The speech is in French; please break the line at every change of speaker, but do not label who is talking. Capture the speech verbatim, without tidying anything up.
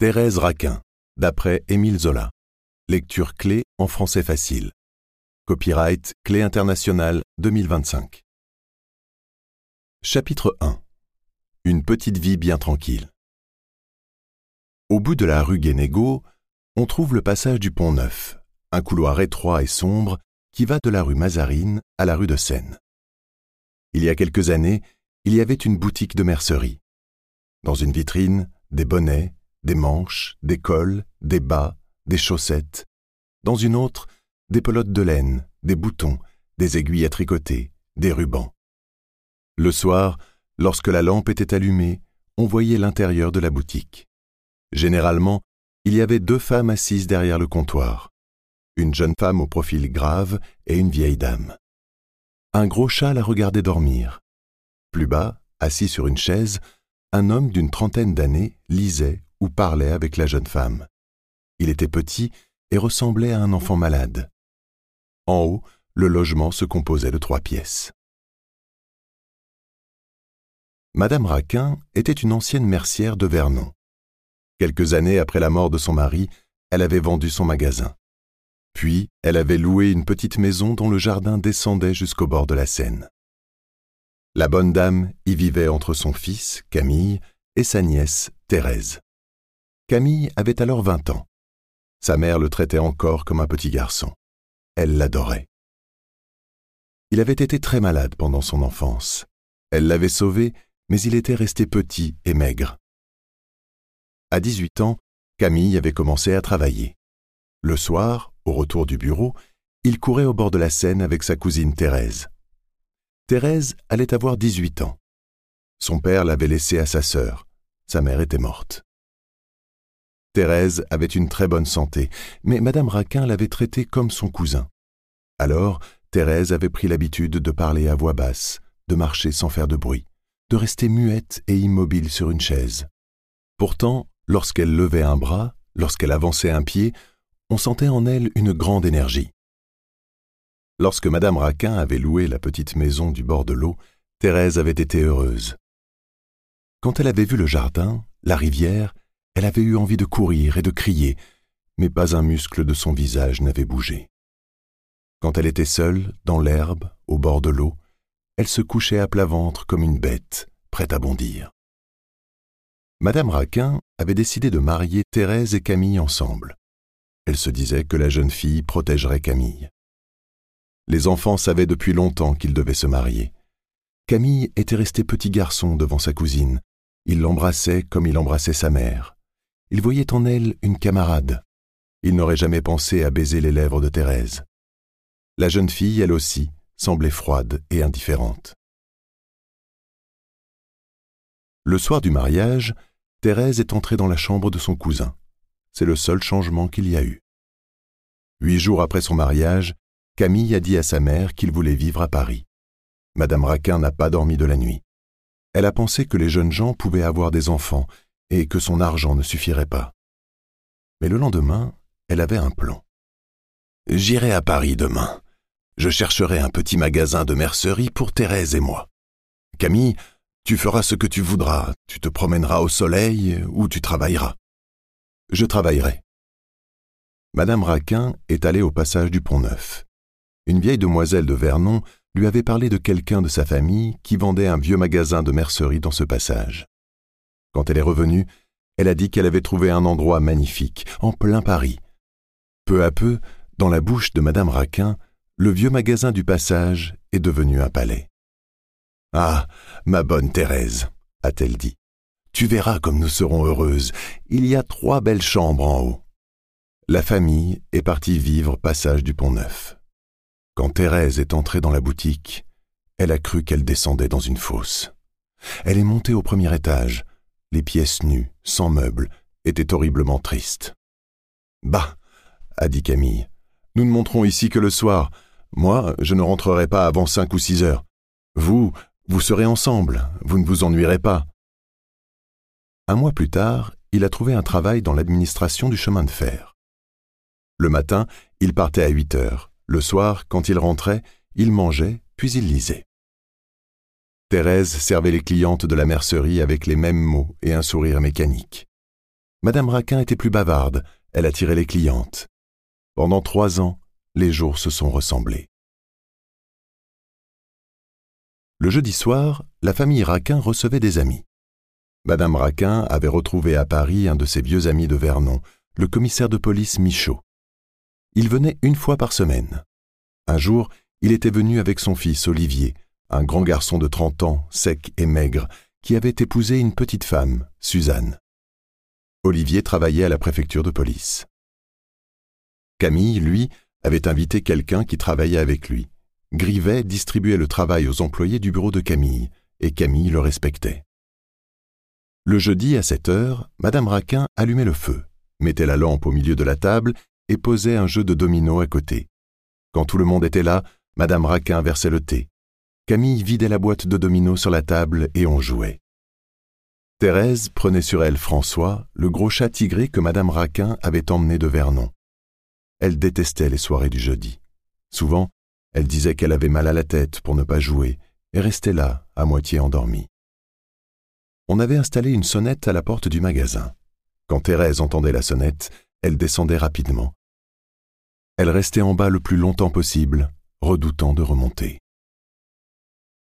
Thérèse Raquin, d'après Émile Zola. Lecture clé en français facile. Copyright Clé Internationale deux mille vingt-cinq. Chapitre un. Une petite vie bien tranquille. Au bout de la rue Guénégaud, on trouve le passage du Pont-Neuf, un couloir étroit et sombre qui va de la rue Mazarine à la rue de Seine. Il y a quelques années, il y avait une boutique de mercerie. Dans une vitrine, des bonnets, des manches, des cols, des bas, des chaussettes. Dans une autre, des pelotes de laine, des boutons, des aiguilles à tricoter, des rubans. Le soir, lorsque la lampe était allumée, on voyait l'intérieur de la boutique. Généralement, il y avait deux femmes assises derrière le comptoir. Une jeune femme au profil grave et une vieille dame. Un gros chat la regardait dormir. Plus bas, assis sur une chaise, un homme d'une trentaine d'années lisait ou parlait avec la jeune femme. Il était petit et ressemblait à un enfant malade. En haut, le logement se composait de trois pièces. Madame Raquin était une ancienne mercière de Vernon. Quelques années après la mort de son mari, elle avait vendu son magasin. Puis, elle avait loué une petite maison dont le jardin descendait jusqu'au bord de la Seine. La bonne dame y vivait entre son fils, Camille, et sa nièce, Thérèse. Camille avait alors vingt ans. Sa mère le traitait encore comme un petit garçon. Elle l'adorait. Il avait été très malade pendant son enfance. Elle l'avait sauvé, mais il était resté petit et maigre. À dix-huit ans, Camille avait commencé à travailler. Le soir, au retour du bureau, il courait au bord de la Seine avec sa cousine Thérèse. Thérèse allait avoir dix-huit ans. Son père l'avait laissée à sa sœur. Sa mère était morte. Thérèse avait une très bonne santé, mais Madame Raquin l'avait traitée comme son cousin. Alors, Thérèse avait pris l'habitude de parler à voix basse, de marcher sans faire de bruit, de rester muette et immobile sur une chaise. Pourtant, lorsqu'elle levait un bras, lorsqu'elle avançait un pied, on sentait en elle une grande énergie. Lorsque Madame Raquin avait loué la petite maison du bord de l'eau, Thérèse avait été heureuse. Quand elle avait vu le jardin, la rivière, elle avait eu envie de courir et de crier, mais pas un muscle de son visage n'avait bougé. Quand elle était seule, dans l'herbe, au bord de l'eau, elle se couchait à plat ventre comme une bête, prête à bondir. Madame Raquin avait décidé de marier Thérèse et Camille ensemble. Elle se disait que la jeune fille protégerait Camille. Les enfants savaient depuis longtemps qu'ils devaient se marier. Camille était resté petit garçon devant sa cousine. Il l'embrassait comme il embrassait sa mère. Il voyait en elle une camarade. Il n'aurait jamais pensé à baiser les lèvres de Thérèse. La jeune fille, elle aussi, semblait froide et indifférente. Le soir du mariage, Thérèse est entrée dans la chambre de son cousin. C'est le seul changement qu'il y a eu. Huit jours après son mariage, Camille a dit à sa mère qu'il voulait vivre à Paris. Madame Raquin n'a pas dormi de la nuit. Elle a pensé que les jeunes gens pouvaient avoir des enfants et que son argent ne suffirait pas. Mais le lendemain, elle avait un plan. « J'irai à Paris demain. Je chercherai un petit magasin de mercerie pour Thérèse et moi. Camille, tu feras ce que tu voudras. Tu te promèneras au soleil ou tu travailleras. Je travaillerai. » Madame Raquin est allée au passage du Pont-Neuf. Une vieille demoiselle de Vernon lui avait parlé de quelqu'un de sa famille qui vendait un vieux magasin de mercerie dans ce passage. Quand elle est revenue, elle a dit qu'elle avait trouvé un endroit magnifique, en plein Paris. Peu à peu, dans la bouche de Madame Raquin, le vieux magasin du passage est devenu un palais. « Ah, ma bonne Thérèse, a-t-elle dit, tu verras comme nous serons heureuses. Il y a trois belles chambres en haut. » La famille est partie vivre passage du Pont-Neuf. Quand Thérèse est entrée dans la boutique, elle a cru qu'elle descendait dans une fosse. Elle est montée au premier étage. Les pièces nues, sans meubles, étaient horriblement tristes. « Bah, a dit Camille, nous ne monterons ici que le soir. Moi, je ne rentrerai pas avant cinq ou six heures. Vous, vous serez ensemble, vous ne vous ennuierez pas. » Un mois plus tard, il a trouvé un travail dans l'administration du chemin de fer. Le matin, il partait à huit heures. Le soir, quand il rentrait, il mangeait, puis il lisait. Thérèse servait les clientes de la mercerie avec les mêmes mots et un sourire mécanique. Madame Raquin était plus bavarde, elle attirait les clientes. Pendant trois ans, les jours se sont ressemblés. Le jeudi soir, la famille Raquin recevait des amis. Madame Raquin avait retrouvé à Paris un de ses vieux amis de Vernon, le commissaire de police Michaud. Il venait une fois par semaine. Un jour, il était venu avec son fils Olivier, un grand garçon de trente ans, sec et maigre, qui avait épousé une petite femme, Suzanne. Olivier travaillait à la préfecture de police. Camille, lui, avait invité quelqu'un qui travaillait avec lui. Grivet distribuait le travail aux employés du bureau de Camille, et Camille le respectait. Le jeudi, à sept heures, Madame Raquin allumait le feu, mettait la lampe au milieu de la table et posait un jeu de dominos à côté. Quand tout le monde était là, Madame Raquin versait le thé. Camille vidait la boîte de dominos sur la table et on jouait. Thérèse prenait sur elle François, le gros chat tigré que Madame Raquin avait emmené de Vernon. Elle détestait les soirées du jeudi. Souvent, elle disait qu'elle avait mal à la tête pour ne pas jouer et restait là, à moitié endormie. On avait installé une sonnette à la porte du magasin. Quand Thérèse entendait la sonnette, elle descendait rapidement. Elle restait en bas le plus longtemps possible, redoutant de remonter.